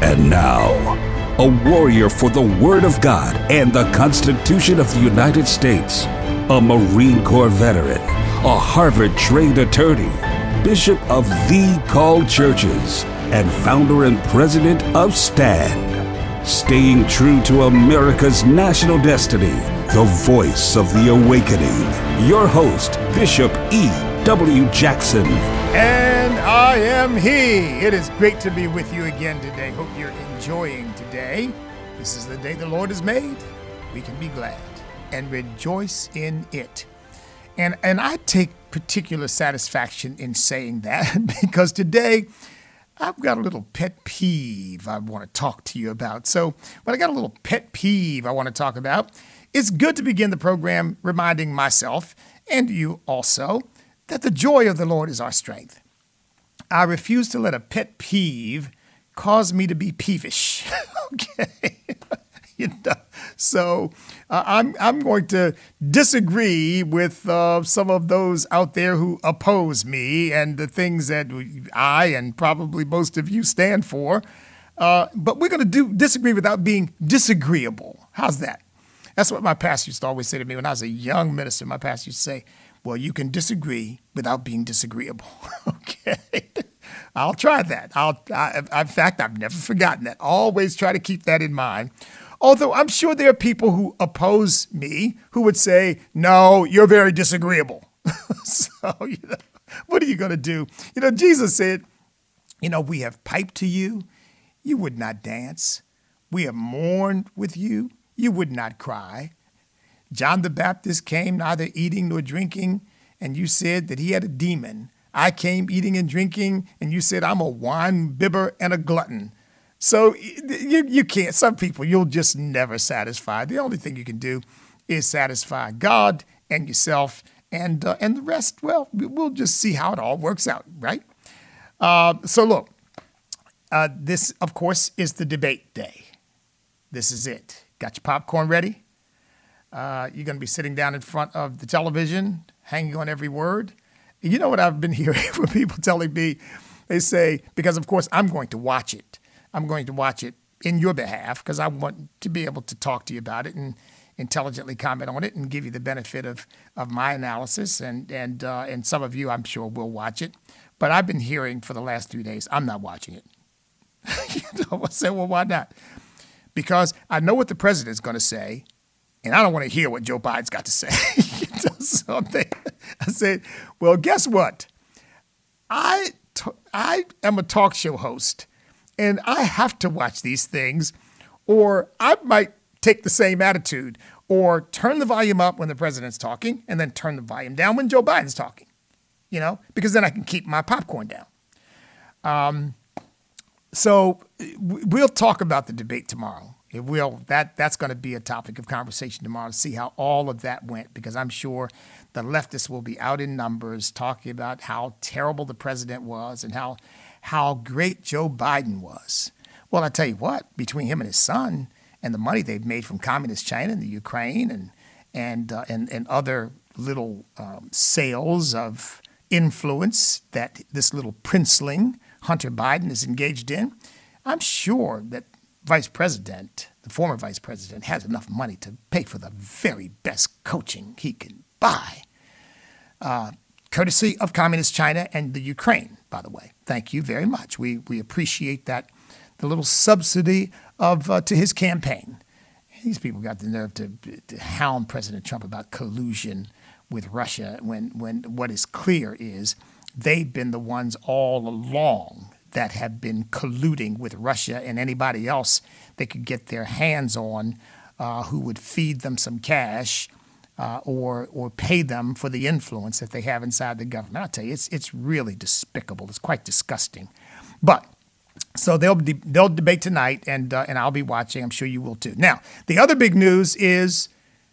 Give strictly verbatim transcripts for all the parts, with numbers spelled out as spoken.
And now, a warrior for the Word of God and the Constitution of the United States, a Marine Corps veteran, a Harvard-trained attorney, Bishop of the Called Churches, and founder and president of STAND. Staying true to America's national destiny, the voice of the awakening. Your host, Bishop E. W. Jackson. And I am he. It is great to be with you again today. Hope you're enjoying today. This is the day the Lord has made. We can be glad and rejoice in it. And and I take particular satisfaction in saying that because today I've got a little pet peeve I want to talk to you about. So when I got a little pet peeve I want to talk about, it's good to begin the program reminding myself and you also that the joy of the Lord is our strength. I refuse to let a pet peeve cause me to be peevish. Okay. You know, so uh, I'm I'm going to disagree with uh, some of those out there who oppose me and the things that I and probably most of you stand for. Uh, but we're going to do disagree without being disagreeable. How's that? That's what my pastor used to always say to me when I was a young minister. My pastor used to say, well, you can disagree without being disagreeable. Okay. I'll try that. I'll, I, in fact, I've never forgotten that. Always try to keep that in mind. Although I'm sure there are people who oppose me who would say, no, you're very disagreeable. So, you know, what are you going to do? You know, Jesus said, you know, we have piped to you. You would not dance. We have mourned with you. You would not cry. John the Baptist came neither eating nor drinking, and you said that he had a demon. I came eating and drinking, and you said I'm a wine bibber and a glutton. So you, you can't, some people you'll just never satisfy. The only thing you can do is satisfy God and yourself, and uh, and the rest, well, we'll just see how it all works out, right? Uh, so look, uh, this, of course, is the debate day. This is it. Got your popcorn ready? Uh, you're going to be sitting down in front of the television, hanging on every word. You know what I've been hearing from people telling me? They say, because of course I'm going to watch it. I'm going to watch it in your behalf because I want to be able to talk to you about it and intelligently comment on it and give you the benefit of, of my analysis. And and uh, and some of you, I'm sure, will watch it. But I've been hearing for the last three days, I'm not watching it. You know, I say, well, why not? Because I know what the president's going to say. And I don't want to hear what Joe Biden's got to say. So they, I said, well, guess what? I, t- I am a talk show host, and I have to watch these things, or I might take the same attitude, or turn the volume up when the president's talking, and then turn the volume down when Joe Biden's talking, you know, because then I can keep my popcorn down. Um, so we'll talk about the debate tomorrow. It will. That that's going to be a topic of conversation tomorrow to see how all of that went, because I'm sure the leftists will be out in numbers talking about how terrible the president was and how how great Joe Biden was. Well, I tell you what, between him and his son and the money they've made from communist China and the Ukraine and and uh, and and other little um, sales of influence that this little princeling Hunter Biden is engaged in, I'm sure that Vice President, the former Vice President, has enough money to pay for the very best coaching he can buy, uh, courtesy of Communist China and the Ukraine, by the way. Thank you very much. We we appreciate that, the little subsidy of uh, to his campaign. These people got the nerve to, to hound President Trump about collusion with Russia when, when what is clear is they've been the ones all along that have been colluding with Russia and anybody else they could get their hands on uh, who would feed them some cash uh, or or pay them for the influence that they have inside the government. I'll tell you, it's it's really despicable. It's quite disgusting. But so they'll de- they'll debate tonight, and uh, and I'll be watching. I'm sure you will too. Now, the other big news is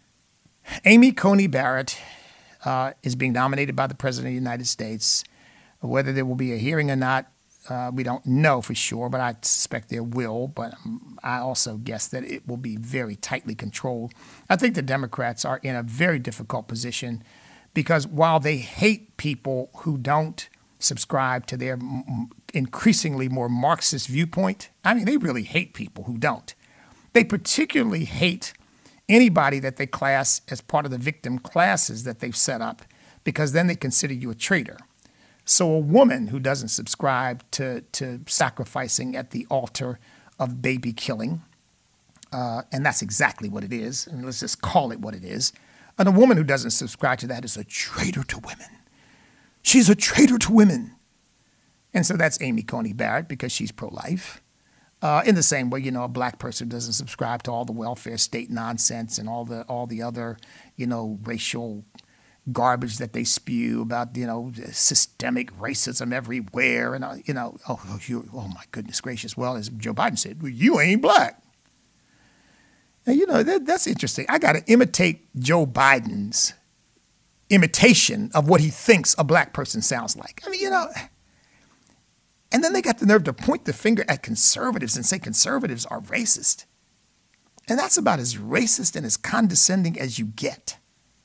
Amy Coney Barrett uh, is being nominated by the President of the United States. Whether there will be a hearing or not, Uh, we don't know for sure, but I suspect there will. But um, I also guess that it will be very tightly controlled. I think the Democrats are in a very difficult position because while they hate people who don't subscribe to their increasingly more Marxist viewpoint. I mean, they really hate people who don't. They particularly hate anybody that they class as part of the victim classes that they've set up, because then they consider you a traitor. So a woman who doesn't subscribe to, to sacrificing at the altar of baby killing, uh, and that's exactly what it is, and let's just call it what it is, and a woman who doesn't subscribe to that is a traitor to women. She's a traitor to women. And so that's Amy Coney Barrett, because she's pro-life. Uh, in the same way, you know, a black person doesn't subscribe to all the welfare state nonsense and all the all the other, you know, racial garbage that they spew about, you know, systemic racism everywhere. And, uh, you know, oh, oh, you, oh, my goodness gracious. Well, as Joe Biden said, well, you ain't black. And, you know, that, that's interesting. I got to imitate Joe Biden's imitation of what he thinks a black person sounds like. I mean, you know, and then they got the nerve to point the finger at conservatives and say conservatives are racist. And that's about as racist and as condescending as you get.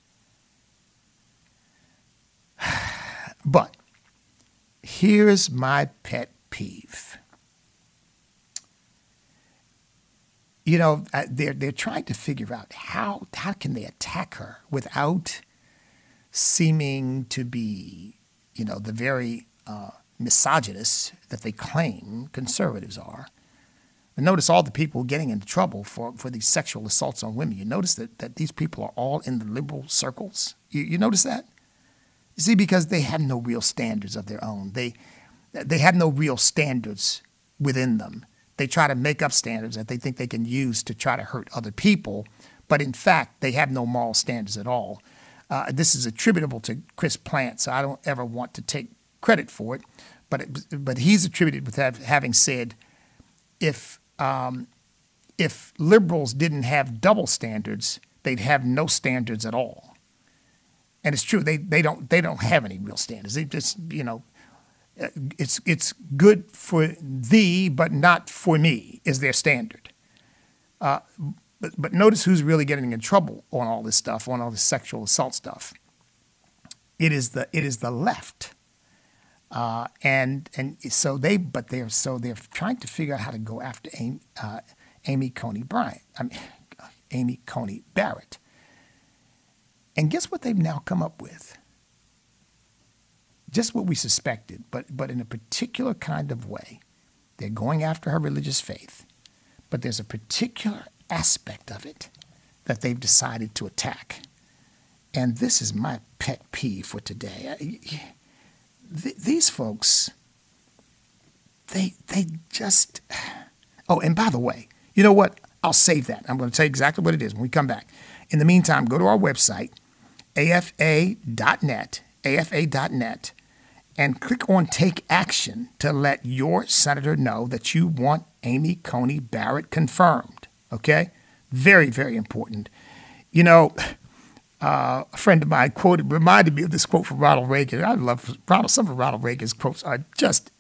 But here's my pet peeve. You know, they're they're trying to figure out how how can they attack her without seeming to be, you know, the very uh, misogynists that they claim conservatives are. And notice all the people getting into trouble for, for these sexual assaults on women. You notice that, that these people are all in the liberal circles. You, you notice that? You see, because they have no real standards of their own. They they have no real standards within them. They try to make up standards that they think they can use to try to hurt other people. But in fact, they have no moral standards at all. Uh, this is attributable to Chris Plant, so I don't ever want to take credit for it. But it, but he's attributed with have, having said, if um, if liberals didn't have double standards, they'd have no standards at all. And it's true, they they don't they don't have any real standards. They just, you know, it's it's good for thee, but not for me is their standard. Uh, but but notice who's really getting in trouble on all this stuff, on all this sexual assault stuff. It is the it is the left. Uh, and and so they, but they're so they're trying to figure out how to go after Amy, uh, Amy Coney Bryant, I mean, Amy Coney Barrett. And guess what they've now come up with? Just what we suspected, but but in a particular kind of way. They're going after her religious faith, but there's a particular aspect of it that they've decided to attack. And this is my pet peeve for today. I, Th- these folks, they they just, oh, and by the way, you know what? I'll save that. I'm going to tell you exactly what it is when we come back. In the meantime, go to our website, A F A dot net, A F A dot net, and click on Take Action to let your senator know that you want Amy Coney Barrett confirmed, okay? Very, very important. You know, Uh, a friend of mine quoted, reminded me of this quote from Ronald Reagan. I love Ronald. Some of Ronald Reagan's quotes are just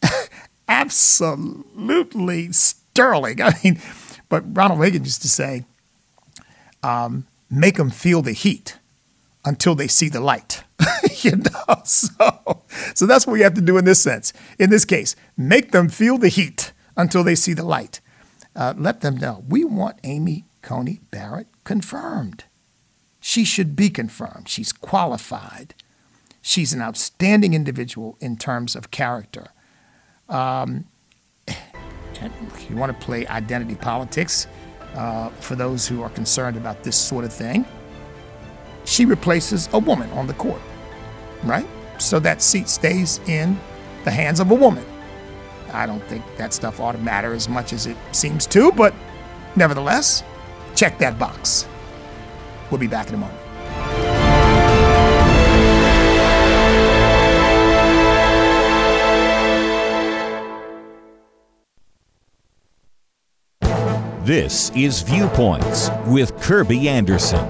absolutely sterling. I mean, but Ronald Reagan used to say, um, "Make them feel the heat until they see the light." you know, so so that's what we have to do in this sense. In this case, make them feel the heat until they see the light. Uh, let them know we want Amy Coney Barrett confirmed. She should be confirmed. She's qualified. She's an outstanding individual in terms of character. Um, you want to play identity politics uh, for those who are concerned about this sort of thing. She replaces a woman on the court, right? So that seat stays in the hands of a woman. I don't think that stuff ought to matter as much as it seems to, but nevertheless, check that box. We'll be back in a moment. This is Viewpoints with Kirby Anderson.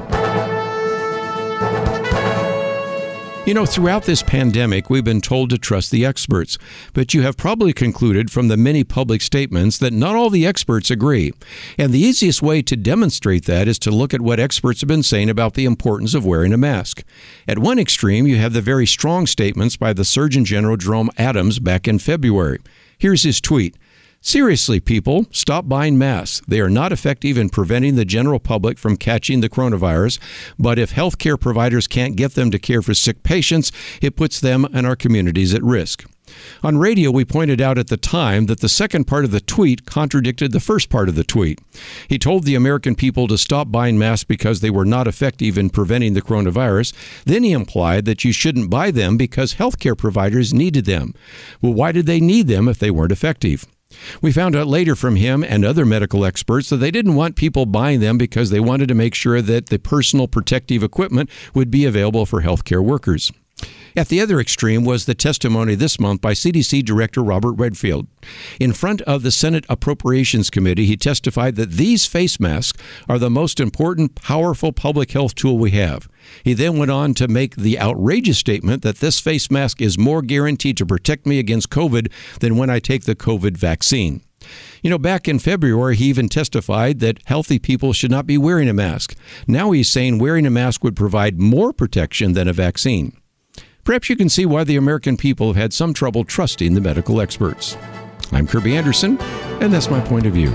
You know, throughout this pandemic, we've been told to trust the experts, but you have probably concluded from the many public statements that not all the experts agree. And the easiest way to demonstrate that is to look at what experts have been saying about the importance of wearing a mask. At one extreme, you have the very strong statements by the Surgeon General Jerome Adams back in February. Here's his tweet. Seriously, people, stop buying masks. They are not effective in preventing the general public from catching the coronavirus, but if healthcare providers can't get them to care for sick patients, it puts them and our communities at risk. On radio, we pointed out at the time that the second part of the tweet contradicted the first part of the tweet. He told the American people to stop buying masks because they were not effective in preventing the coronavirus. Then he implied that you shouldn't buy them because healthcare providers needed them. Well, why did they need them if they weren't effective? We found out later from him and other medical experts that they didn't want people buying them because they wanted to make sure that the personal protective equipment would be available for healthcare workers. At the other extreme was the testimony this month by C D C Director Robert Redfield. In front of the Senate Appropriations Committee, he testified that these face masks are the most important, powerful public health tool we have. He then went on to make the outrageous statement that this face mask is more guaranteed to protect me against COVID than when I take the COVID vaccine. You know, back in February, he even testified that healthy people should not be wearing a mask. Now he's saying wearing a mask would provide more protection than a vaccine. Perhaps you can see why the American people have had some trouble trusting the medical experts. I'm Kirby Anderson, and that's my point of view.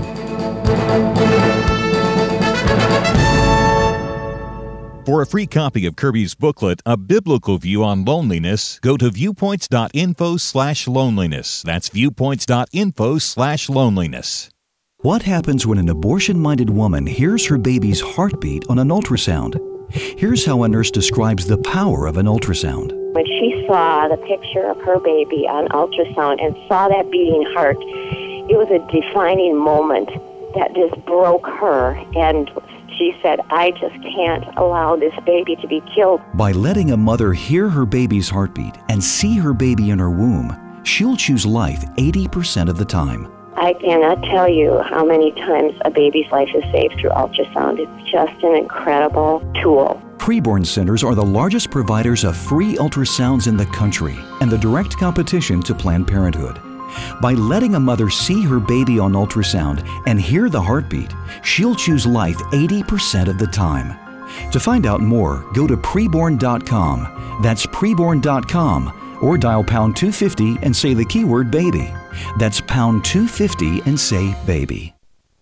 For a free copy of Kirby's booklet, A Biblical View on Loneliness, go to viewpoints.info slash loneliness. That's viewpoints.info slash loneliness. What happens when an abortion-minded woman hears her baby's heartbeat on an ultrasound? Here's how a nurse describes the power of an ultrasound. When she saw the picture of her baby on ultrasound and saw that beating heart, it was a defining moment that just broke her. And she said, I just can't allow this baby to be killed. By letting a mother hear her baby's heartbeat and see her baby in her womb, she'll choose life eighty percent of the time. I cannot tell you how many times a baby's life is saved through ultrasound. It's just an incredible tool. Preborn centers are the largest providers of free ultrasounds in the country and the direct competition to Planned Parenthood. By letting a mother see her baby on ultrasound and hear the heartbeat, she'll choose life eighty percent of the time. To find out more, go to preborn dot com. That's preborn dot com. Or dial pound two fifty and say the keyword baby. That's pound two fifty and say baby.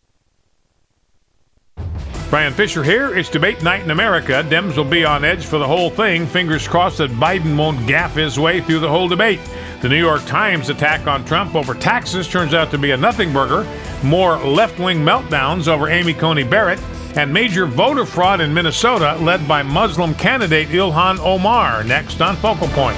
Brian Fisher here. It's debate night in America. Dems will be on edge for the whole thing. Fingers crossed that Biden won't gaffe his way through the whole debate. The New York Times attack on Trump over taxes turns out to be a nothing burger. More left-wing meltdowns over Amy Coney Barrett. And major voter fraud in Minnesota led by Muslim candidate Ilhan Omar. Next on Focal Point.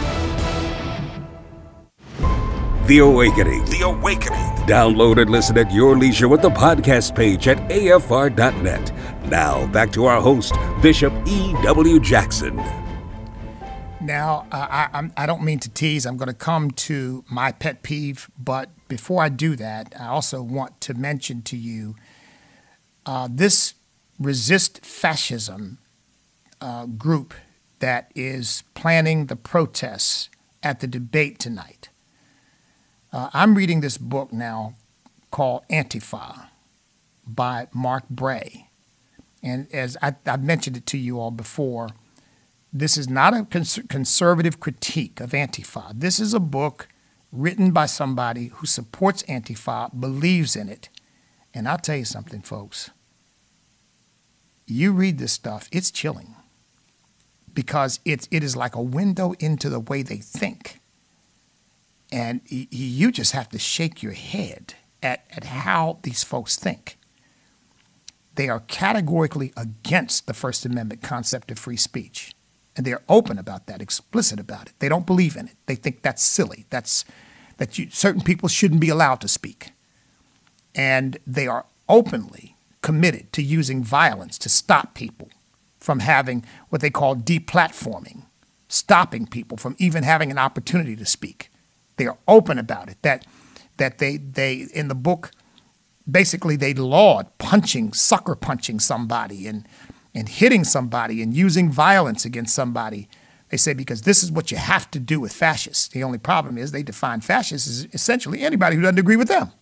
The Awakening. The Awakening. Download and listen at your leisure with the podcast page at A F R dot net. Now, back to our host, Bishop E W. Jackson. Now, uh, I, I'm, I don't mean to tease. I'm going to come to my pet peeve, but before I do that, I also want to mention to you uh, this Resist Fascism uh, group that is planning the protests at the debate tonight. Uh, I'm reading this book now called Antifa by Mark Bray. And as I, I've mentioned it to you all before, this is not a cons- conservative critique of Antifa. This is a book written by somebody who supports Antifa, believes in it. And I'll tell you something, folks. You read this stuff, it's chilling. Because it's, it is like a window into the way they think. And you just have to shake your head at, at how these folks think. They are categorically against the First Amendment concept of free speech. And they're open about that, explicit about it. They don't believe in it. They think that's silly. That's that you, certain people shouldn't be allowed to speak. And they are openly committed to using violence to stop people from having what they call deplatforming, stopping people from even having an opportunity to speak. They are open about it, that that they, they in the book, basically they laud punching, sucker punching somebody and, and hitting somebody and using violence against somebody. They say because this is what you have to do with fascists. The only problem is they define fascists as essentially anybody who doesn't agree with them.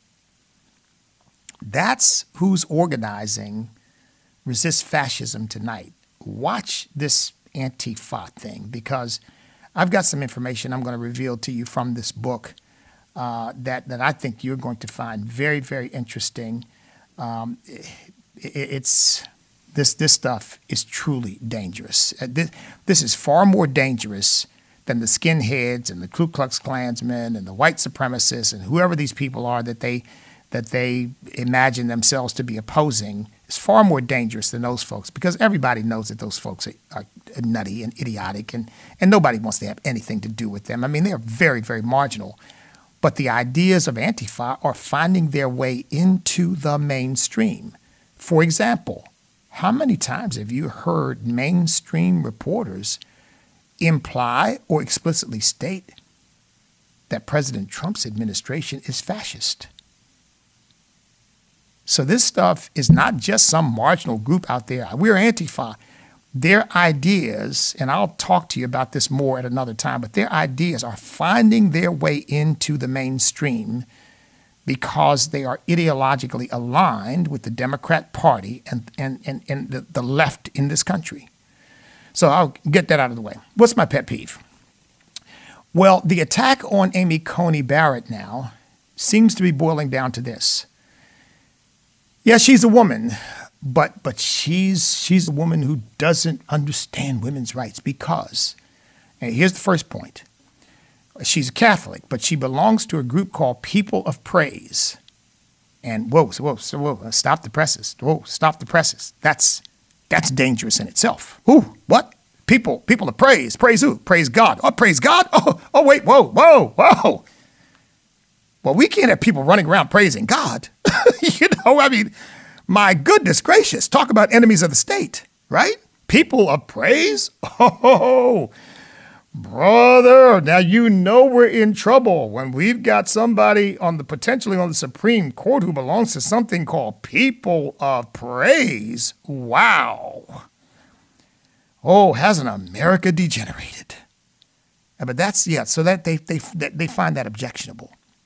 That's who's organizing Resist Fascism tonight. Watch this Antifa thing because I've got some information I'm going to reveal to you from this book uh, that, that I think you're going to find very, very interesting. Um, it, it's this this stuff is truly dangerous. Uh, this, this is far more dangerous than the skinheads and the Ku Klux Klansmen and the white supremacists and whoever these people are that they that they imagine themselves to be opposing. It's far more dangerous than those folks, because everybody knows that those folks are, are nutty and idiotic, and, and nobody wants to have anything to do with them. I mean, they're very, very marginal. But the ideas of Antifa are finding their way into the mainstream. For example, how many times have you heard mainstream reporters imply or explicitly state that President Trump's administration is fascist? So this stuff is not just some marginal group out there. We're Antifa. Their ideas, and I'll talk to you about this more at another time, but their ideas are finding their way into the mainstream because they are ideologically aligned with the Democrat Party and, and, and, and the, the left in this country. So I'll get that out of the way. What's my pet peeve? Well, the attack on Amy Coney Barrett now seems to be boiling down to this. Yeah, she's a woman, but but she's she's a woman who doesn't understand women's rights because, and here's the first point, she's a Catholic, but she belongs to a group called People of Praise. And whoa, whoa, so whoa, stop the presses. Whoa, stop the presses. That's that's dangerous in itself. Ooh, what? People, people of praise. Praise who? Praise God. Oh, praise God? Oh, oh, wait, whoa, whoa, whoa. Well, we can't have people running around praising God. You know, I mean, my goodness gracious, talk about enemies of the state, right? People of praise? Oh, brother, now you know we're in trouble when we've got somebody on the potentially on the Supreme Court who belongs to something called People of Praise. Wow. Oh, hasn't America degenerated? But that's, yeah, so that they they they find that objectionable.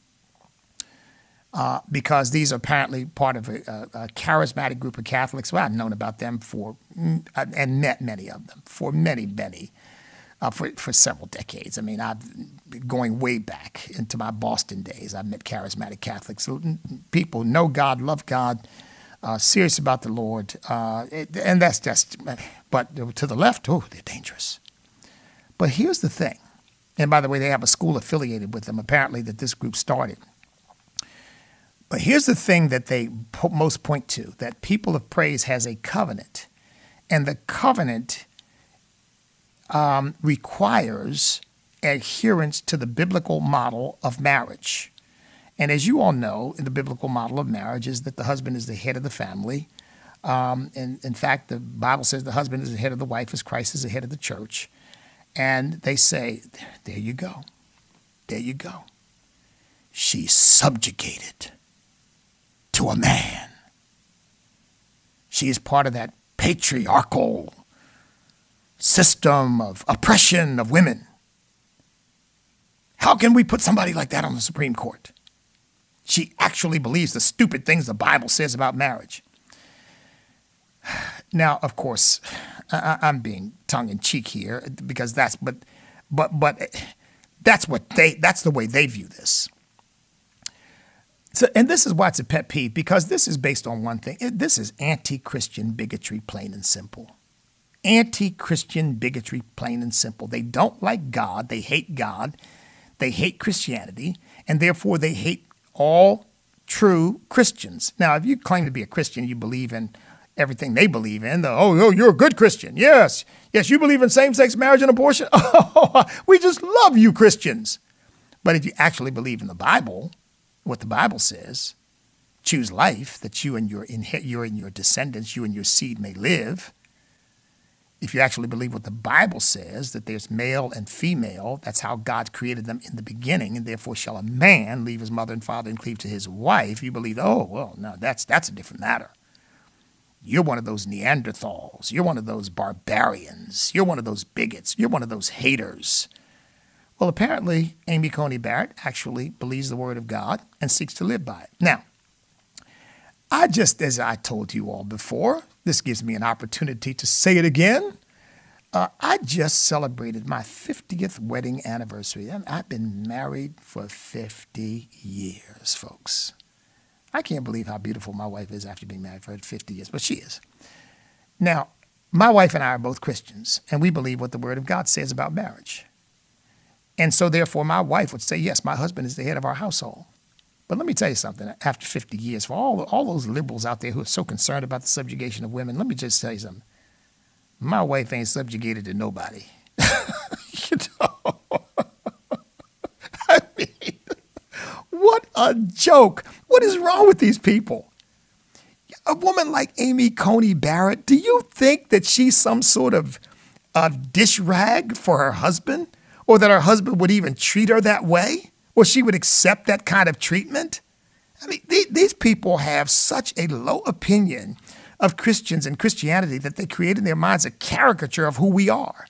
Uh, because these are apparently part of a, a, a charismatic group of Catholics. Well, I've known about them for, and met many of them, for many, many, uh, for, for several decades. I mean, I've going way back into my Boston days. I've met charismatic Catholics, people who know God, love God, uh, serious about the Lord. Uh, it, and that's just, but to the left, oh, they're dangerous. But here's the thing. And by the way, they have a school affiliated with them, apparently, that this group started. But here's the thing that they po- most point to, that People of Praise has a covenant. And the covenant um, requires adherence to the biblical model of marriage. And as you all know, the biblical model of marriage is that the husband is the head of the family. Um, and in fact, the Bible says the husband is the head of the wife as Christ is the head of the church. And they say, there you go. There you go. She's subjugated to a man. She is part of that patriarchal system of oppression of women. How can we put somebody like that on the Supreme Court? She actually believes the stupid things the Bible says about marriage. Now, of course, I, I'm being tongue-in-cheek here because that's, but, but, but that's what they, that's the way they view this. So, and this is why it's a pet peeve, because this is based on one thing. This is anti-Christian bigotry, plain and simple. Anti-Christian bigotry, plain and simple. They don't like God. They hate God. They hate Christianity, and therefore they hate all true Christians. Now, if you claim to be a Christian, you believe in everything they believe in. The, oh, oh, you're a good Christian. Yes. Yes, you believe in same-sex marriage and abortion. Oh, we just love you Christians. But if you actually believe in the Bible, what the Bible says, choose life that you and your you and your descendants, you and your seed may live. If you actually believe what the Bible says, that there's male and female, that's how God created them in the beginning, and therefore shall a man leave his mother and father and cleave to his wife, you believe, oh, well, no, that's that's a different matter. You're one of those Neanderthals. You're one of those barbarians. You're one of those bigots. You're one of those haters. Well, apparently, Amy Coney Barrett actually believes the word of God and seeks to live by it. Now, I just, as I told you all before, this gives me an opportunity to say it again. Uh, I just celebrated my fiftieth wedding anniversary, and I've been married for fifty years, folks. I can't believe how beautiful my wife is after being married for fifty years, but she is. Now, my wife and I are both Christians, and we believe what the Word of God says about marriage. And so, therefore, my wife would say, yes, my husband is the head of our household. But let me tell you something. After fifty years, for all, all those liberals out there who are so concerned about the subjugation of women, let me just tell you something. My wife ain't subjugated to nobody. You know? I mean, what a joke. What is wrong with these people? A woman like Amy Coney Barrett, do you think that she's some sort of uh, dish rag for her husband? Or that her husband would even treat her that way? Or she would accept that kind of treatment? I mean, th- these people have such a low opinion of Christians and Christianity that they create in their minds a caricature of who we are.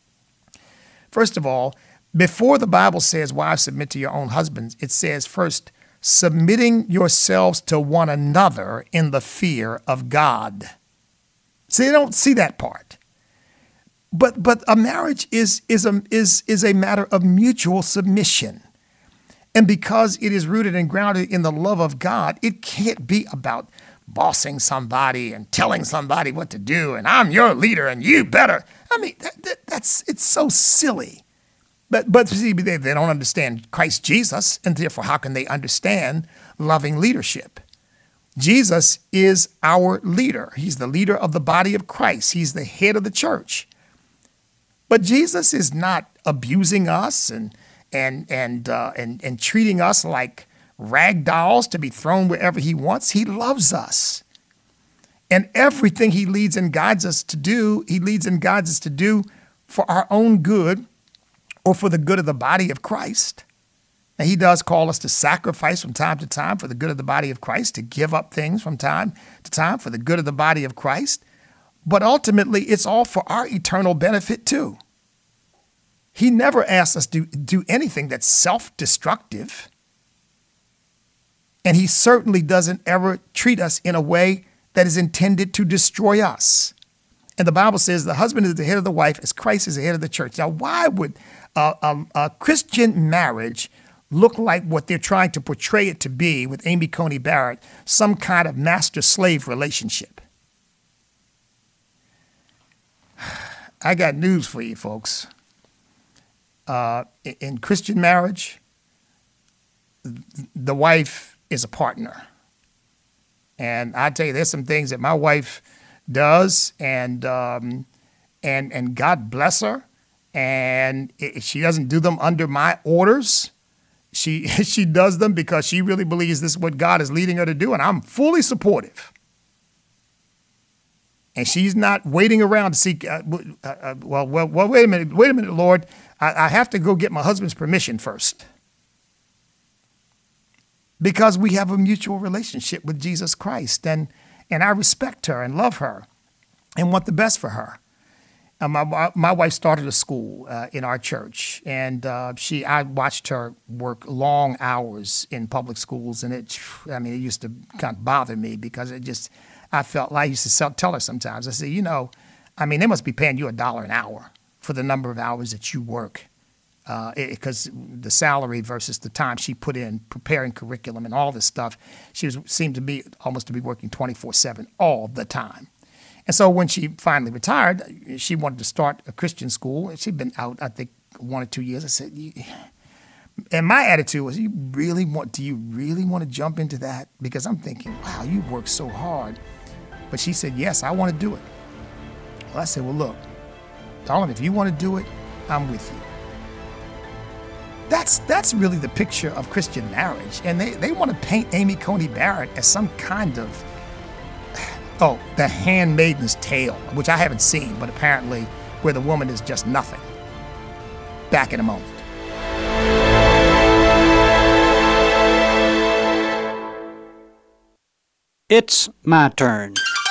First of all, before the Bible says, wives, submit to your own husbands, it says first, submitting yourselves to one another in the fear of God. See, they don't see that part. But but a marriage is is a is is a matter of mutual submission. And because it is rooted and grounded in the love of God, it can't be about bossing somebody and telling somebody what to do, and I'm your leader and you better. I mean, that, that, that's it's so silly. But but see, they, they don't understand Christ Jesus, and therefore how can they understand loving leadership? Jesus is our leader. He's the leader of the body of Christ. He's the head of the church. But Jesus is not abusing us and and and uh, and and treating us like rag dolls to be thrown wherever he wants. He loves us. And everything he leads and guides us to do, he leads and guides us to do for our own good or for the good of the body of Christ. Now, he does call us to sacrifice from time to time for the good of the body of Christ, to give up things from time to time for the good of the body of Christ. But ultimately, it's all for our eternal benefit too. He never asks us to do anything that's self-destructive. And he certainly doesn't ever treat us in a way that is intended to destroy us. And the Bible says the husband is the head of the wife as Christ is the head of the church. Now, why would a, a, a Christian marriage look like what they're trying to portray it to be with Amy Coney Barrett, some kind of master-slave relationship? I got news for you, folks. Uh, in Christian marriage, the wife is a partner. And I tell you, there's some things that my wife does, and um, and and God bless her. And it, she doesn't do them under my orders. She she does them because she really believes this is what God is leading her to do, and I'm fully supportive. And she's not waiting around to see, uh, uh, well, well, well, wait a minute, wait a minute, Lord. I, I have to go get my husband's permission first. Because we have a mutual relationship with Jesus Christ, and, and I respect her and love her and want the best for her. Uh, my, my wife started a school uh, in our church, and uh, she I watched her work long hours in public schools, and it, I mean, it used to kind of bother me because it just, I felt like I used to sell, tell her sometimes, I said, you know, I mean, they must be paying you a dollar an hour for the number of hours that you work, because uh, the salary versus the time she put in preparing curriculum and all this stuff, she was seemed to be almost to be working twenty-four seven all the time. And so when she finally retired, she wanted to start a Christian school. She'd been out, I think, one or two years. I said, you, and my attitude was, you really want, do you really want to jump into that? Because I'm thinking, wow, you work so hard. But she said, yes, I want to do it. Well, I said, well, look, darling, if you want to do it, I'm with you. That's that's really the picture of Christian marriage. And they, they want to paint Amy Coney Barrett as some kind of, oh, The Handmaid's Tale, which I haven't seen, but apparently where the woman is just nothing. Back in a moment. It's my turn.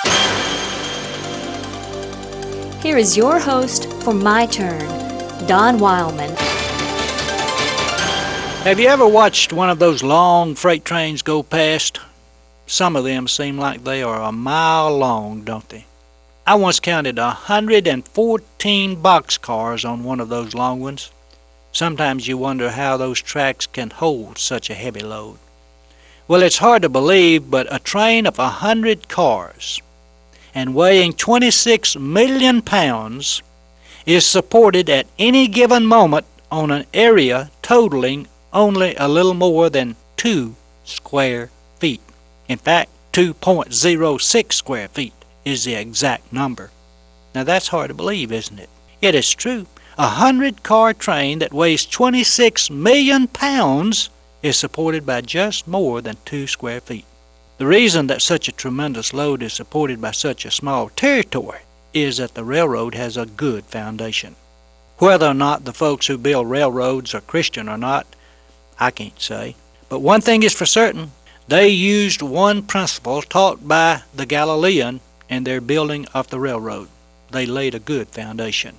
Here is your host for My Turn, Don Wildman. Have you ever watched one of those long freight trains go past? Some of them seem like they are a mile long, don't they? I once counted one hundred fourteen boxcars on one of those long ones. Sometimes you wonder how those tracks can hold such a heavy load. Well, it's hard to believe, but a train of one hundred cars and weighing twenty-six million pounds is supported at any given moment on an area totaling only a little more than two square feet. In fact, two point zero six square feet is the exact number. Now that's hard to believe, isn't it? It is true. A hundred-car train that weighs twenty-six million pounds is supported by just more than two square feet. The reason that such a tremendous load is supported by such a small territory is that the railroad has a good foundation. Whether or not the folks who build railroads are Christian or not, I can't say. But one thing is for certain, they used one principle taught by the Galilean in their building of the railroad. They laid a good foundation.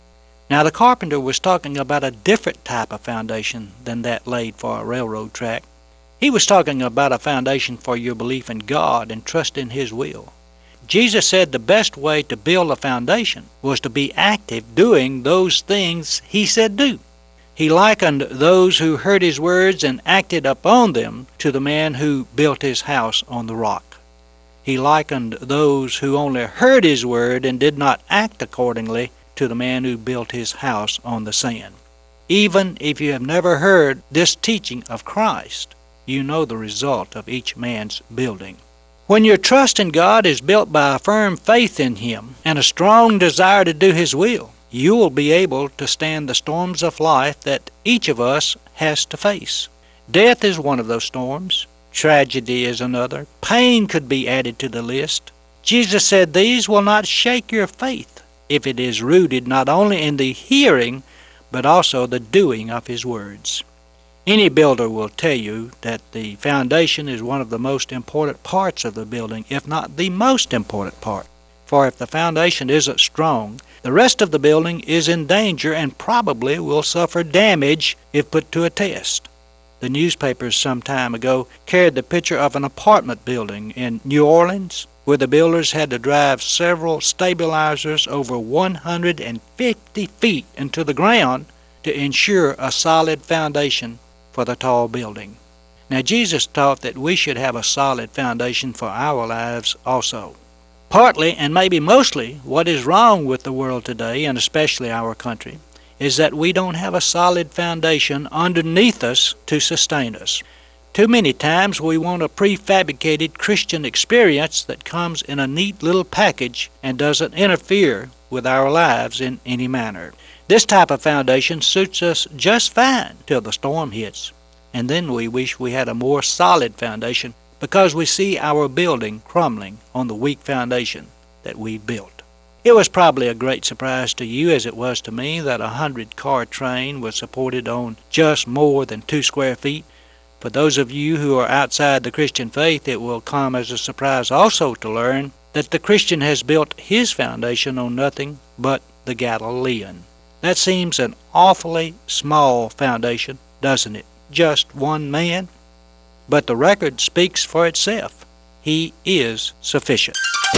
Now the carpenter was talking about a different type of foundation than that laid for a railroad track. He was talking about a foundation for your belief in God and trust in His will. Jesus said the best way to build a foundation was to be active doing those things He said do. He likened those who heard His words and acted upon them to the man who built his house on the rock. He likened those who only heard His word and did not act accordingly to the man who built his house on the sand. Even if you have never heard this teaching of Christ, you know the result of each man's building. When your trust in God is built by a firm faith in Him and a strong desire to do His will, you will be able to stand the storms of life that each of us has to face. Death is one of those storms. Tragedy is another. Pain could be added to the list. Jesus said these will not shake your faith if it is rooted not only in the hearing, but also the doing of His words. Any builder will tell you that the foundation is one of the most important parts of the building, if not the most important part. For if the foundation isn't strong, the rest of the building is in danger and probably will suffer damage if put to a test. The newspapers some time ago carried the picture of an apartment building in New Orleans, where the builders had to drive several stabilizers over one hundred fifty feet into the ground to ensure a solid foundation for the tall building. Now, Jesus taught that we should have a solid foundation for our lives also. Partly, and maybe mostly, what is wrong with the world today, and especially our country, is that we don't have a solid foundation underneath us to sustain us. Too many times we want a prefabricated Christian experience that comes in a neat little package and doesn't interfere with our lives in any manner. This type of foundation suits us just fine till the storm hits, and then we wish we had a more solid foundation because we see our building crumbling on the weak foundation that we've built. It was probably a great surprise to you, as it was to me, that a hundred-car train was supported on just more than two square feet. For those of you who are outside the Christian faith, it will come as a surprise also to learn that the Christian has built his foundation on nothing but the Galilean. That seems an awfully small foundation, doesn't it? Just one man? But the record speaks for itself. He is sufficient.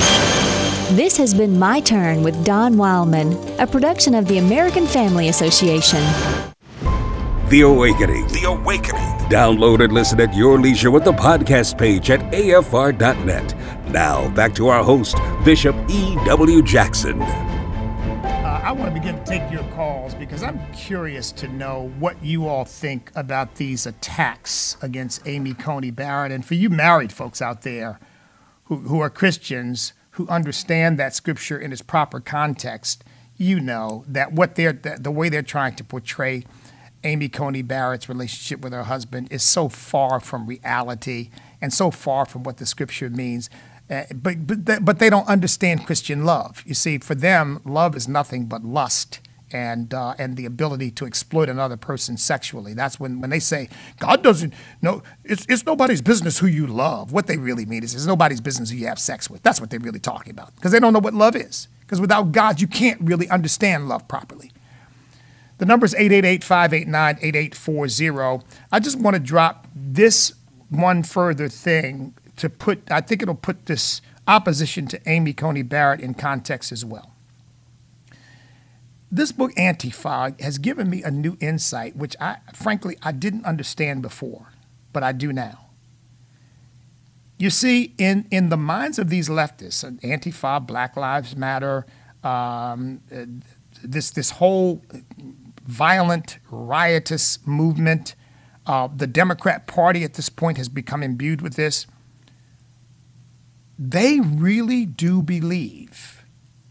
This has been My Turn with Don Wildman, a production of the American Family Association. The Awakening. The Awakening. Download and listen at your leisure with the podcast page at A F R dot net. Now, back to our host, Bishop E W Jackson. Uh, I want to begin to take your calls because I'm curious to know what you all think about these attacks against Amy Coney Barrett. And for you married folks out there who, who are Christians, who understand that scripture in its proper context, you know that what they're, the way they're trying to portray Amy Coney Barrett's relationship with her husband is so far from reality and so far from what the scripture means. Uh, but but but they don't understand Christian love. You see, for them, love is nothing but lust and uh, and the ability to exploit another person sexually. That's when, when they say God doesn't know. It's it's nobody's business who you love. What they really mean is it's nobody's business who you have sex with. That's what they're really talking about because they don't know what love is. Because without God, you can't really understand love properly. The number is eight eight eight, five eight nine, eight eight four zero. I just want to drop this one further thing to put, I think it'll put this opposition to Amy Coney Barrett in context as well. This book, Antifa, has given me a new insight, which I, frankly, I didn't understand before, but I do now. You see, in, in the minds of these leftists, Antifa, Black Lives Matter, um, this this whole violent, riotous movement, uh, the Democrat Party at this point has become imbued with this. They really do believe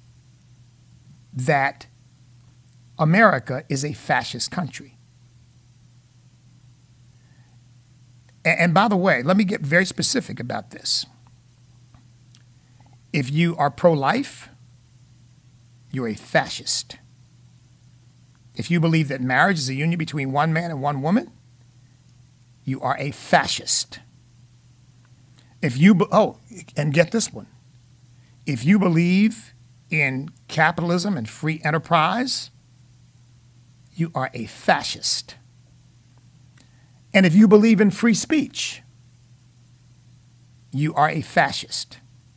that America is a fascist country. And, and by the way, let me get very specific about this. If you are pro-life, you're a fascist. If you believe that marriage is a union between one man and one woman, you are a fascist. If you, be- oh, and get this one. If you believe in capitalism and free enterprise, you are a fascist. And if you believe in free speech, you are a fascist.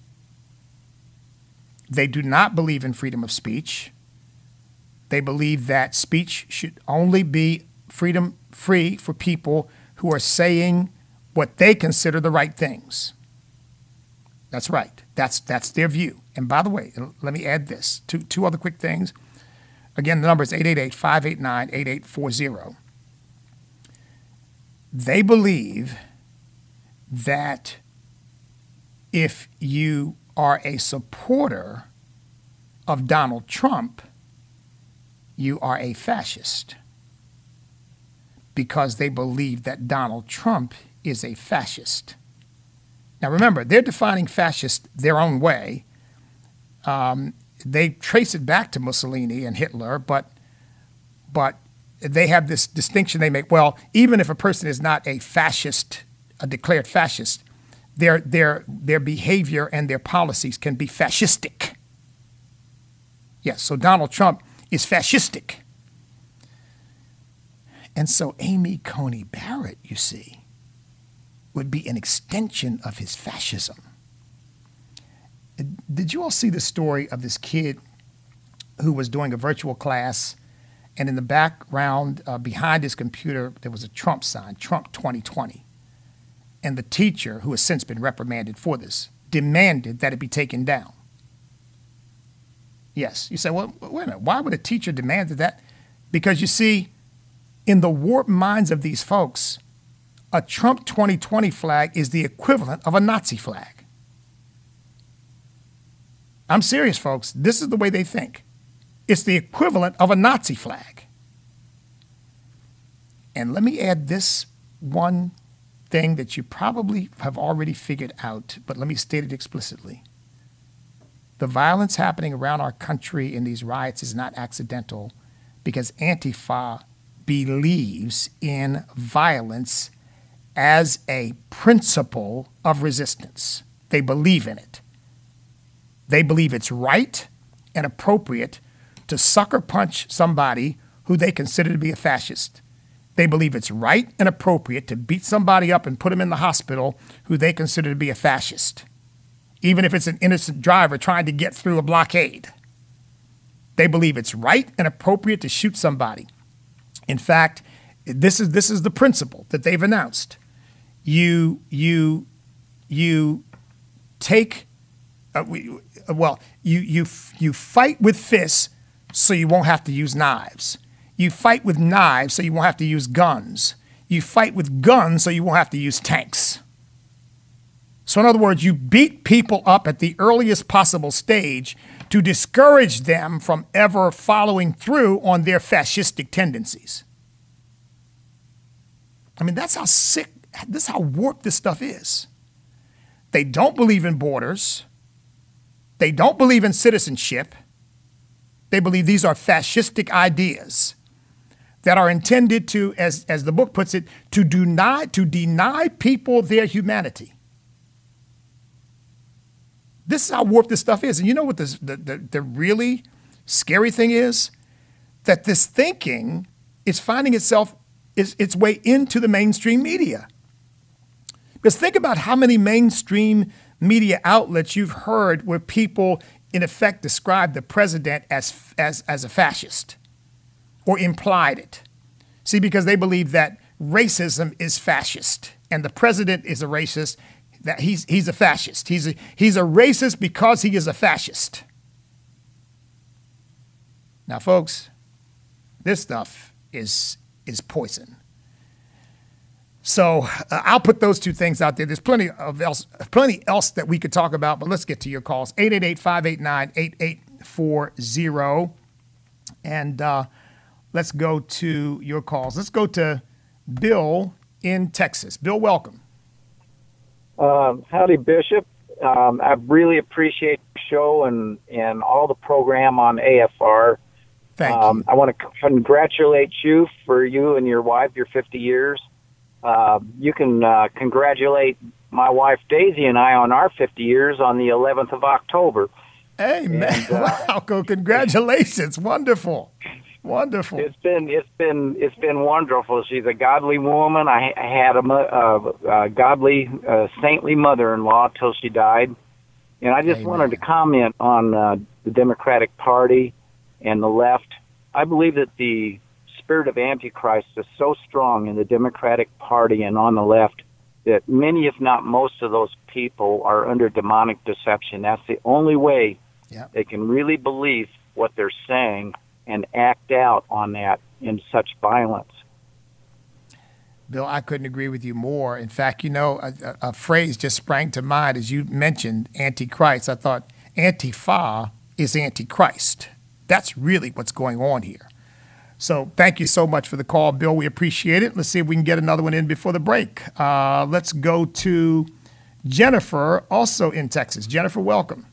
They do not believe in freedom of speech. They believe that speech should only be freedom free for people who are saying what they consider the right things. That's right. That's that's their view. And by the way, let me add this. Two, two other quick things. Again, the number is eight eight eight, five eight nine, eight eight four zero. They believe that if you are a supporter of Donald Trump, you are a fascist, because they believe that Donald Trump is a fascist. Now remember, they're defining fascist their own way. Um, they trace it back to Mussolini and Hitler, but but they have this distinction they make. Well, even if a person is not a fascist, a declared fascist, their their their behavior and their policies can be fascistic. Yes, so Donald Trump is fascistic. And so Amy Coney Barrett, you see, would be an extension of his fascism. Did you all see the story of this kid who was doing a virtual class, and in the background, uh, behind his computer, there was a Trump sign, Trump twenty twenty. And the teacher, who has since been reprimanded for this, demanded that it be taken down. Yes, you say, well, wait a minute, why would a teacher demand that? Because you see, in the warped minds of these folks, a Trump twenty twenty flag is the equivalent of a Nazi flag. I'm serious, folks. This is the way they think. It's the equivalent of a Nazi flag. And let me add this one thing that you probably have already figured out, but let me state it explicitly. The violence happening around our country in these riots is not accidental, because Antifa believes in violence as a principle of resistance. They believe in it. They believe it's right and appropriate to sucker punch somebody who they consider to be a fascist. They believe it's right and appropriate to beat somebody up and put them in the hospital who they consider to be a fascist, even if it's an innocent driver trying to get through a blockade. They believe it's right and appropriate to shoot somebody. In fact, this is this is the principle that they've announced. You you you take uh, we, well you you you fight with fists so you won't have to use knives. You fight with knives so you won't have to use guns. You fight with guns so you won't have to use tanks. So in other words, you beat people up at the earliest possible stage to discourage them from ever following through on their fascistic tendencies. I mean, that's how sick, this is how warped this stuff is. They don't believe in borders. They don't believe in citizenship. They believe these are fascistic ideas that are intended to, as, as the book puts it, to deny, to deny people their humanity. This is how warped this stuff is. And you know what this, the, the, the really scary thing is? That this thinking is finding itself, is its way into the mainstream media. Because think about how many mainstream media outlets you've heard where people, in effect, describe the president as as as a fascist or implied it. See, because they believe that racism is fascist and the president is a racist, that he's he's a fascist. He's a, he's a racist because he is a fascist. Now, folks, this stuff is is poison. So uh, I'll put those two things out there. There's plenty of else, plenty else that we could talk about, but let's get to your calls. eight eight eight, five eight nine, eight eight four zero. And uh, let's go to your calls. Let's go to Bill in Texas. Bill, welcome. Um, howdy, Bishop. Um, I really appreciate the show and, and all the program on A F R. Thank um, you. I want to congratulate you for you and your wife, your fifty years. Uh, you can uh, congratulate my wife Daisy and I on our fifty years on the eleventh of October. Hey, man. And, uh, wow. Congratulations. Wonderful. Wonderful. It's been it's been it's been wonderful. She's a godly woman. I, I had a, a, a godly, uh, saintly mother-in-law till she died, and I just Amen. wanted to comment on uh, the Democratic Party and the left. I believe that the spirit of Antichrist is so strong in the Democratic Party and on the left that many, if not most, of those people are under demonic deception. That's the only way yep. they can really believe what they're saying and act out on that in such violence. Bill, I couldn't agree with you more. In fact, you know, a, a, a phrase just sprang to mind as you mentioned Antichrist. I thought Antifa is Antichrist. That's really what's going on here. So thank you so much for the call, Bill. We appreciate it. Let's see if we can get another one in before the break. Uh, let's go to Jennifer, also in Texas. Jennifer, welcome.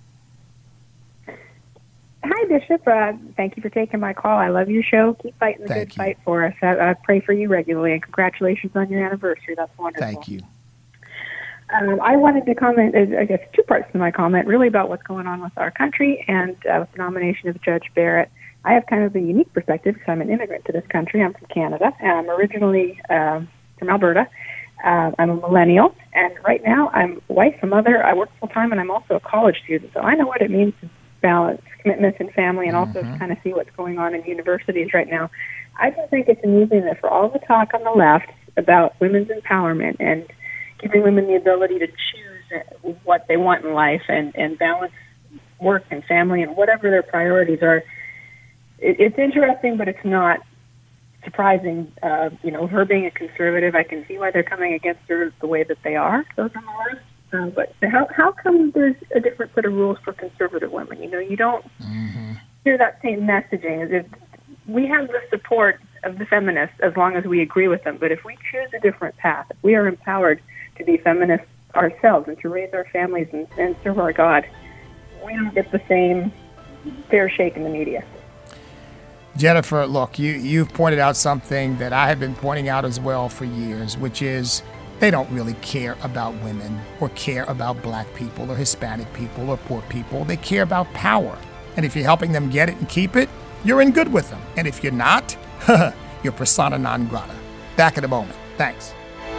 Hi, Bishop. Uh, thank you for taking my call. I love your show. Keep fighting the thank good you. fight for us. I, I pray for you regularly, and congratulations on your anniversary. That's wonderful. Thank you. Um, I wanted to comment, I guess, two parts to my comment, really about what's going on with our country and uh, with the nomination of Judge Barrett. I have kind of a unique perspective because I'm an immigrant to this country. I'm from Canada, and I'm originally uh, from Alberta. Uh, I'm a millennial, and right now I'm a wife, a mother. I work full-time, and I'm also a college student, so I know what it means to balance commitments and family and also Mm-hmm. to kind of see what's going on in universities right now. I just think it's amusing that for all the talk on the left about women's empowerment and giving women the ability to choose what they want in life and, and balance work and family and whatever their priorities are, it, it's interesting, but it's not surprising. Uh, you know, her being a conservative, I can see why they're coming against her the way that they are, those on the left. Uh, but how how come there's a different set of rules for conservative women? You know, you don't Mm-hmm. hear that same messaging. As if we have the support of the feminists as long as we agree with them, but if we choose a different path, if we are empowered to be feminists ourselves and to raise our families and, and serve our God, we don't get the same fair shake in the media. Jennifer, look, you, you've pointed out something that I have been pointing out as well for years, which is they don't really care about women or care about black people or Hispanic people or poor people. They care about power. And if you're helping them get it and keep it, you're in good with them. And if you're not, you're persona non grata. Back in a moment. Thanks.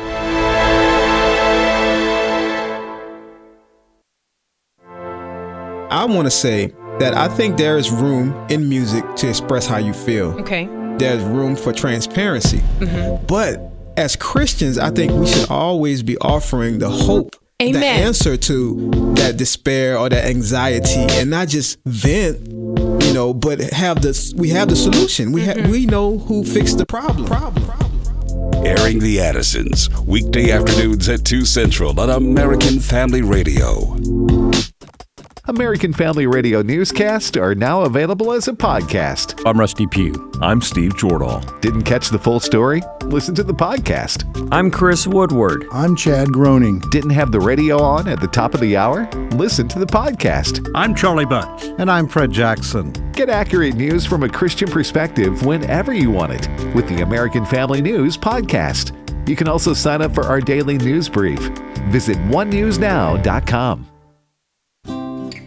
I want to say that I think there is room in music to express how you feel. Okay. There's room for transparency. Mm-hmm. But as Christians, I think we should always be offering the hope, Amen. the answer to that despair or that anxiety, and not just vent, you know, but have the we have the solution. We Mm-hmm. ha- we know who fixed the problem. problem. Airing the Addisons, weekday afternoons at two Central on American Family Radio. American Family Radio newscasts are now available as a podcast. I'm Rusty Pugh. I'm Steve Jordahl. Didn't catch the full story? Listen to the podcast. I'm Chris Woodward. I'm Chad Groening. Didn't have the radio on at the top of the hour? Listen to the podcast. I'm Charlie Bunch. And I'm Fred Jackson. Get accurate news from a Christian perspective whenever you want it with the American Family News podcast. You can also sign up for our daily news brief. Visit one news now dot com.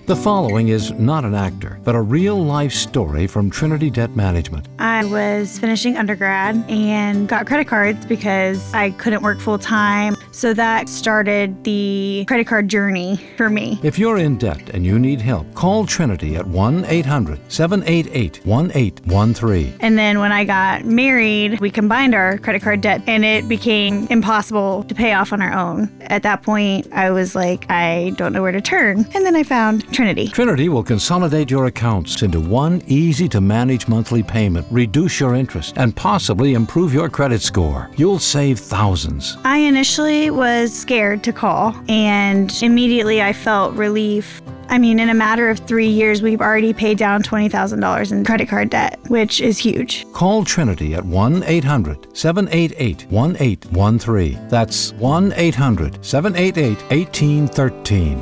The following is not an actor, but a real-life story from Trinity Debt Management. I was finishing undergrad and got credit cards because I couldn't work full-time. So that started the credit card journey for me. If you're in debt and you need help, call Trinity at one eight hundred seven eight eight one eight one three. And then when I got married, we combined our credit card debt and it became impossible to pay off on our own. At that point, I was like, I don't know where to turn. And then I found Trinity. Trinity will consolidate your accounts into one easy-to-manage monthly payment, reduce your interest, and possibly improve your credit score. You'll save thousands. I initially was scared to call, and immediately I felt relief. I mean, in a matter of three years, we've already paid down twenty thousand dollars in credit card debt, which is huge. Call Trinity at one eight hundred seven eight eight one eight one three. That's one eight hundred seven eight eight one eight one three.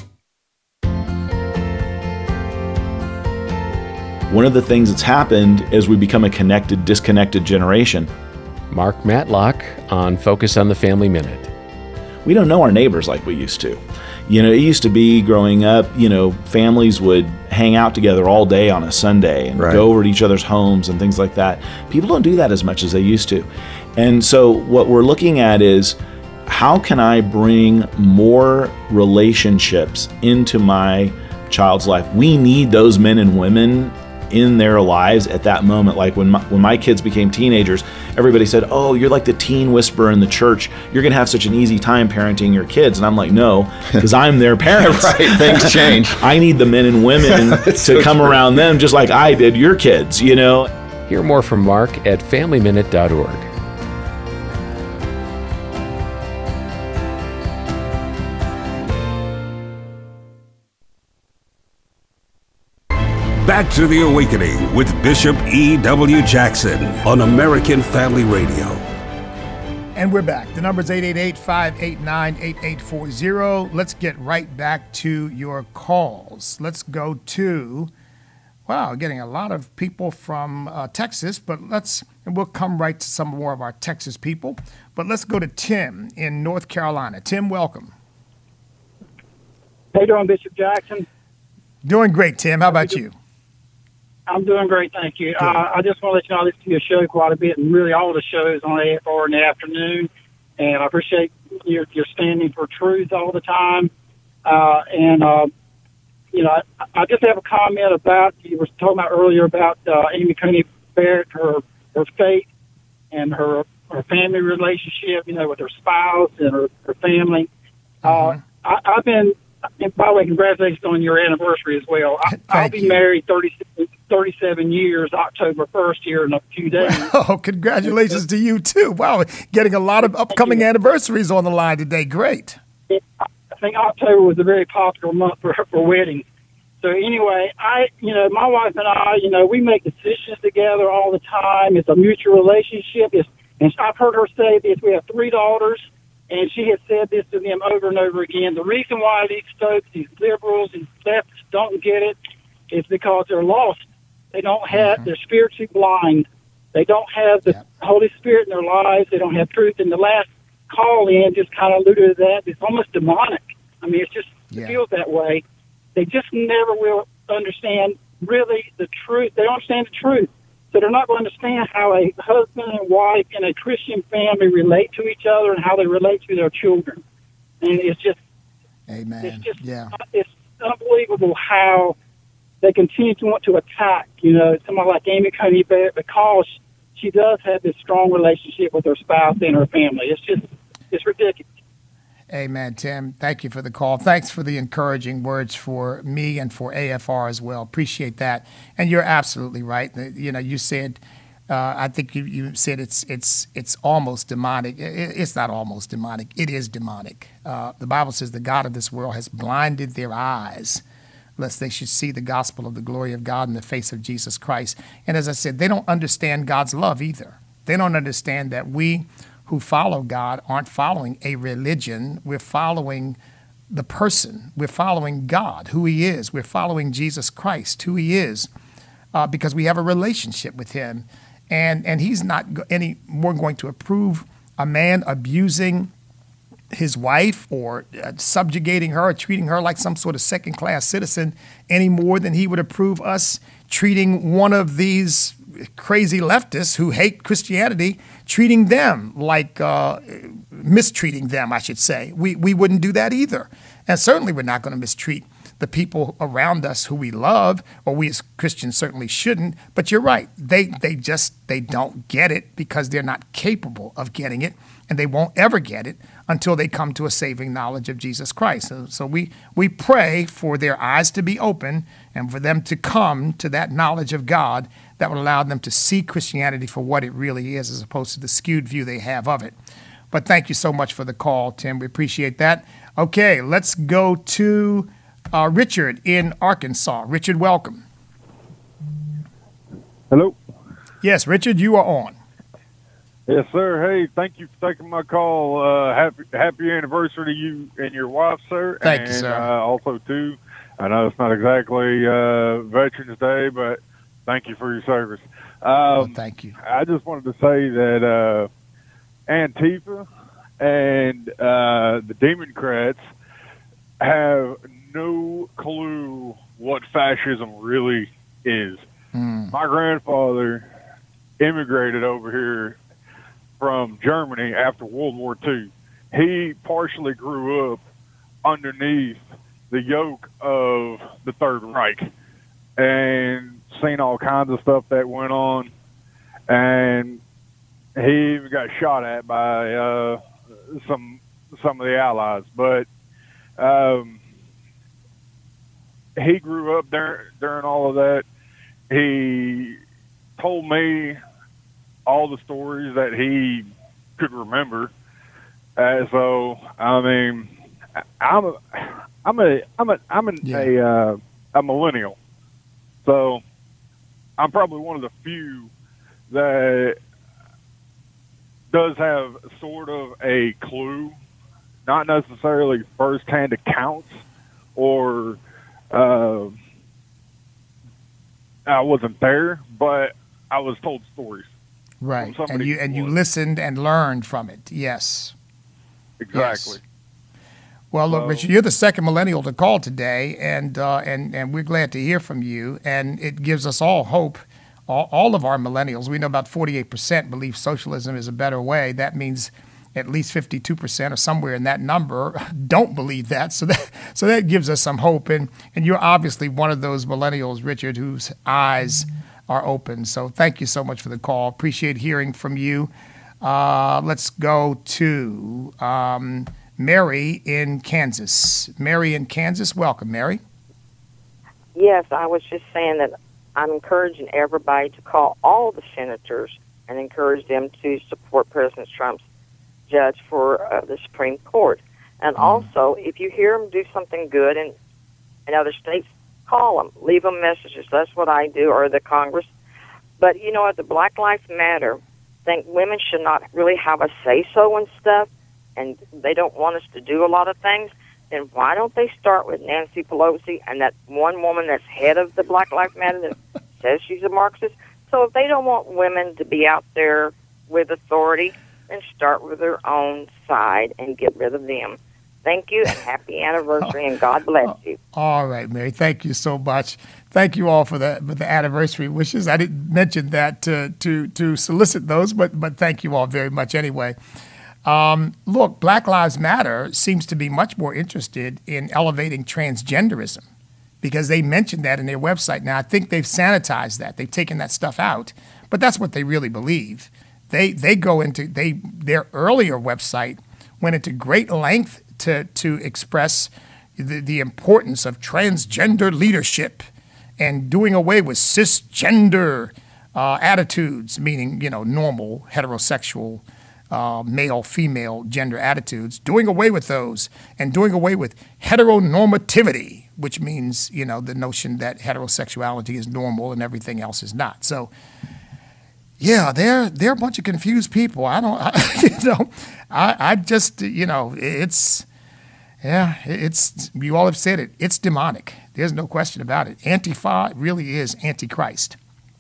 One of the things that's happened is we become a connected, disconnected generation. Mark Matlock on Focus on the Family Minute. We don't know our neighbors like we used to. You know, it used to be growing up, you know, families would hang out together all day on a Sunday and right. go over to each other's homes and things like that. People don't do that as much as they used to. And so what we're looking at is, how can I bring more relationships into my child's life? We need those men and women in their lives at that moment. Like when my, when my kids became teenagers, everybody said, oh, you're like the teen whisperer in the church. You're going to have such an easy time parenting your kids. And I'm like, no, because I'm their parents. Right, things change. I need the men and women to so come true. around them just like I did your kids, you know. Hear more from Mark at family minute dot org. Back to the Awakening with Bishop E W. Jackson on American Family Radio. And we're back. The number is eight eight eight, five eight nine, eight eight four zero. Let's get right back to your calls. Let's go to, wow, getting a lot of people from uh, Texas, but let's, and we'll come right to some more of our Texas people. But let's go to Tim in North Carolina. Tim, welcome. How you doing, Bishop Jackson? Doing great, Tim. How about you? I'm doing great, thank you. Uh, I just want to let you know I listen to your show quite a bit, and really all the shows on A F R in the afternoon. And I appreciate your your standing for truth all the time. Uh, and uh, you know, I, I just have a comment about you were talking about earlier about uh, Amy Coney Barrett, her her faith and her her family relationship, you know, with her spouse and her, her family. Mm-hmm. Uh, I, I've been. And by the way, congratulations on your anniversary as well. I, I'll be you. married thirty, thirty-seven years, October first here in a few days. Oh, congratulations to you, too. Wow, getting a lot of upcoming anniversaries on the line today. Great. I think October was a very popular month for, for weddings. So anyway, I, you know, my wife and I, you know, we make decisions together all the time. It's a mutual relationship. It's, and I've heard her say this. We have three daughters. And she has said this to them over and over again. The reason why these folks, these liberals, these leftists don't get it is because they're lost. They don't have, mm-hmm. they're spiritually blind. They don't have the yeah. Holy Spirit in their lives. They don't have truth. And the last call in just kind of alluded to that. It's almost demonic. I mean, it's just, yeah. it feels that way. They just never will understand really the truth. They don't understand the truth. So they're not going to understand how a husband and wife in a Christian family relate to each other and how they relate to their children. And it's just, Amen. It's just, yeah. it's unbelievable how they continue to want to attack, you know, someone like Amy Coney Barrett, because she does have this strong relationship with her spouse and her family. It's just, it's ridiculous. Amen, Tim. Thank you for the call. Thanks for the encouraging words for me and for A F R as well. Appreciate that. And you're absolutely right. You know, you said, uh, I think you, you said it's it's it's almost demonic. It's not almost demonic. It is demonic. Uh, the Bible says the God of this world has blinded their eyes, lest they should see the gospel of the glory of God in the face of Jesus Christ. And as I said, they don't understand God's love either. They don't understand that we who follow God aren't following a religion. We're following the person. We're following God, who he is. We're following Jesus Christ, who he is, uh, because we have a relationship with him. And and he's not any more going to approve a man abusing his wife or uh, subjugating her or treating her like some sort of second-class citizen any more than he would approve us treating one of these crazy leftists who hate Christianity, treating them like, uh, mistreating them, I should say. We, we wouldn't do that either. And certainly we're not going to mistreat the people around us who we love, or we as Christians certainly shouldn't. But you're right. They they just, they don't get it because they're not capable of getting it, and they won't ever get it until they come to a saving knowledge of Jesus Christ. So, so we, we pray for their eyes to be open and for them to come to that knowledge of God that would allow them to see Christianity for what it really is, as opposed to the skewed view they have of it. But thank you so much for the call, Tim. We appreciate that. Okay, let's go to uh, Richard in Arkansas. Richard, welcome. Hello. Yes, Richard, you are on. Yes, sir. Hey, thank you for taking my call. Uh, happy happy anniversary to you and your wife, sir. Thank and, you, sir. Uh, also, too, I know it's not exactly uh, Veterans Day, but thank you for your service. Um, well, thank you. I just wanted to say that uh, Antifa and uh, the Democrats have no clue what fascism really is. Mm. My grandfather immigrated over here from Germany after World War Two. He partially grew up underneath the yoke of the Third Reich and seen all kinds of stuff that went on. And he even got shot at by uh, some some of the Allies. But um, he grew up there during all of that. He told me all the stories that he could remember. Uh, so I mean, I'm a, I'm a, I'm a, I'm an, Yeah. a, uh, a millennial. So I'm probably one of the few that does have sort of a clue, not necessarily firsthand accounts or uh, I wasn't there, but I was told stories. Right, From and somebody you who and you was. listened and learned from it. Yes. Exactly. Yes. Well, look, So- Richard, you're the second millennial to call today, and uh, and and we're glad to hear from you. And it gives us all hope. All, all of our millennials, we know about forty-eight percent believe socialism is a better way. That means at least fifty-two percent or somewhere in that number don't believe that. So that so that gives us some hope. And and you're obviously one of those millennials, Richard, whose eyes are open. So thank you so much for the call. Appreciate hearing from you. Uh, let's go to um, Mary in Kansas. Mary in Kansas, welcome, Mary. Yes, I was just saying that I'm encouraging everybody to call all the senators and encourage them to support President Trump's judge for uh, the Supreme Court. And also, if you hear them do something good in, in other states, call them. Leave them messages. That's what I do, or the Congress. But, you know, at the Black Lives Matter, I think women should not really have a say-so and stuff, and they don't want us to do a lot of things. Then why don't they start with Nancy Pelosi and that one woman that's head of the Black Lives Matter that says she's a Marxist? So if they don't want women to be out there with authority, then start with their own side and get rid of them. Thank you, and happy anniversary, and God bless you. All right, Mary. Thank you so much. Thank you all for the for the anniversary wishes. I didn't mention that to to to solicit those, but but thank you all very much anyway. Um, look, Black Lives Matter seems to be much more interested in elevating transgenderism because they mentioned that in their website. Now, I think they've sanitized that. They've taken that stuff out, but that's what they really believe. They they go into they their earlier website went into great length to to express the, the importance of transgender leadership and doing away with cisgender uh, attitudes, meaning, you know, normal heterosexual uh, male female gender attitudes, doing away with those and doing away with heteronormativity, which means, you know, the notion that heterosexuality is normal and everything else is not. So yeah, they're they're a bunch of confused people. I don't, I, you know, I I just, you know, it's, yeah, it's, you all have said it. It's demonic. There's no question about it. Antifa really is Antichrist.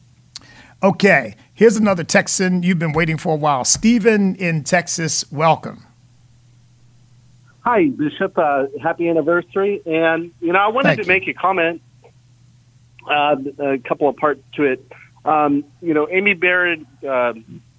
Okay, here's another Texan you've been waiting for a while. Stephen in Texas, welcome. Hi, Bishop. Uh, happy anniversary. And, you know, I wanted Thank to you. make a comment, uh, a couple of parts to it. Um, you know, Amy Barrett, uh,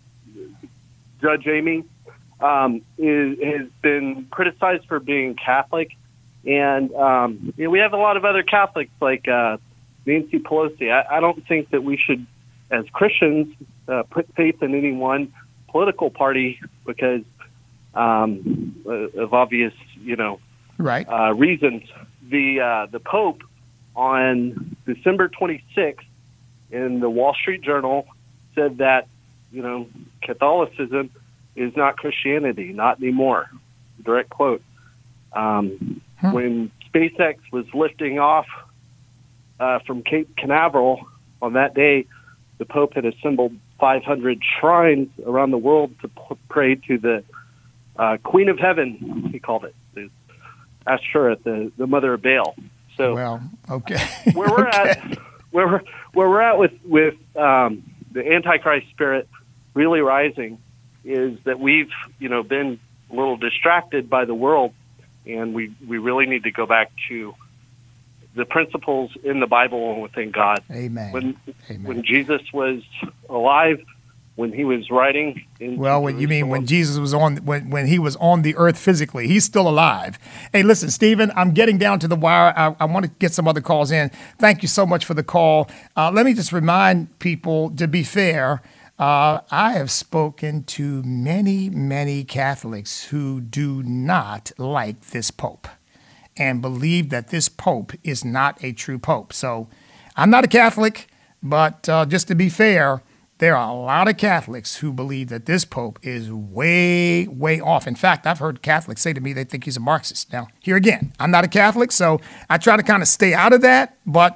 Judge Amy, um, is, has been criticized for being Catholic. And, um, you know, we have a lot of other Catholics like uh, Nancy Pelosi. I, I don't think that we should, as Christians, uh, put faith in any one political party because um, of obvious, you know, right uh, reasons. The uh, the Pope on December twenty-sixth in the Wall Street Journal said that, you know, Catholicism is not Christianity, not anymore. Direct quote. Um, hmm. When SpaceX was lifting off uh, from Cape Canaveral on that day, the Pope had assembled five hundred shrines around the world to p- pray to the uh, Queen of Heaven, he called it, Ashtoreth, the, the mother of Baal. So, well, okay. where we're okay. at, where we're where we're at with with um, the Antichrist spirit really rising, is that we've you know been a little distracted by the world, and we we really need to go back to the principles in the Bible and within God. Amen. When Amen. when Jesus was alive, when he was writing in well, when you mean when Jesus was on when when he was on the earth physically, he's still alive. Hey, listen, Stephen, I'm getting down to the wire. I, I want to get some other calls in. Thank you so much for the call. Uh, let me just remind people, to be fair, uh, I have spoken to many, many Catholics who do not like this Pope and believe that this Pope is not a true Pope. So I'm not a Catholic, but uh, just to be fair, there are a lot of Catholics who believe that this Pope is way, way off. In fact, I've heard Catholics say to me they think he's a Marxist. Now, here again, I'm not a Catholic, so I try to kind of stay out of that, but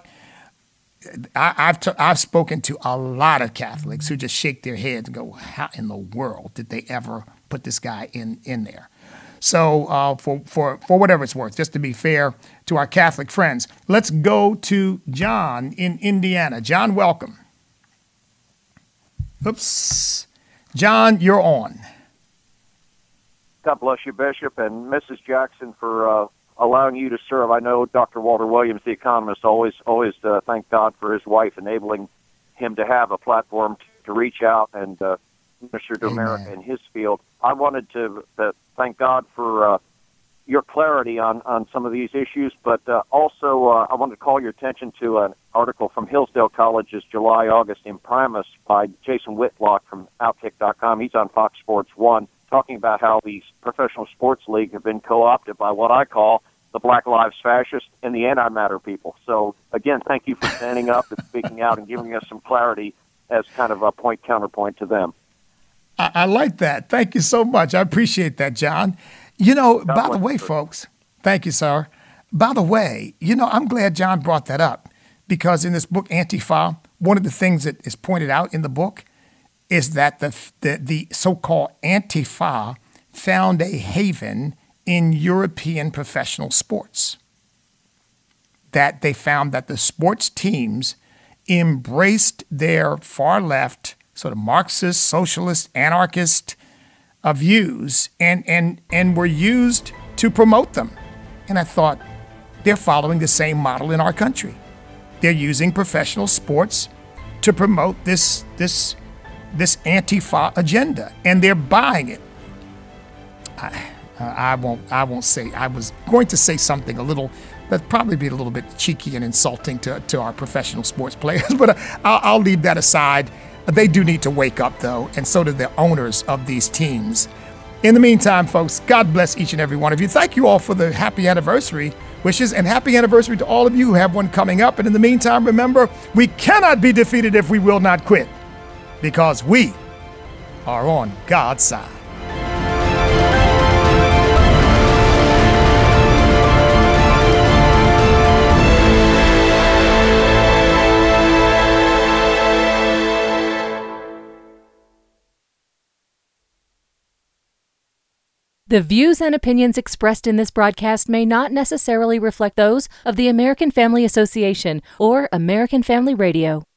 I, I've t- I've spoken to a lot of Catholics who just shake their heads and go, how in the world did they ever put this guy in, in there? So uh, for, for, for whatever it's worth, just to be fair to our Catholic friends, let's go to John in Indiana. John, welcome. Oops. John, you're on. God bless you, Bishop, and Missus Jackson, for uh, allowing you to serve. I know Doctor Walter Williams, the economist, always always uh, thank God for his wife enabling him to have a platform to reach out and uh, minister to Amen. America in his field. I wanted to uh, thank God for uh, your clarity on, on some of these issues, but uh, also uh, I wanted to call your attention to an article from Hillsdale College's July August Imprimis by Jason Whitlock from Outkick dot com. He's on Fox Sports one, talking about how these professional sports leagues have been co-opted by what I call the Black Lives Fascists and the anti-matter people. So, again, thank you for standing up and speaking out and giving us some clarity as kind of a point counterpoint to them. I, I like that. Thank you so much. I appreciate that, John. You know, God by the way, folks, thank you, sir. By the way, you know, I'm glad John brought that up, because in this book, Antifa, one of the things that is pointed out in the book is that the the, the so-called Antifa found a haven in European professional sports. That they found that the sports teams embraced their far left, sort of Marxist, socialist, anarchist uh, views and, and, and were used to promote them. And I thought, they're following the same model in our country. They're using professional sports to promote this this this Antifa agenda, and they're buying it. I, I won't. I won't say. I was going to say something a little that'd probably be a little bit cheeky and insulting to, to our professional sports players, but I'll, I'll leave that aside. They do need to wake up, though, and so do the owners of these teams. In the meantime, folks, God bless each and every one of you. Thank you all for the happy anniversary wishes, and happy anniversary to all of you who have one coming up. And in the meantime, remember, we cannot be defeated if we will not quit, because we are on God's side. The views and opinions expressed in this broadcast may not necessarily reflect those of the American Family Association or American Family Radio.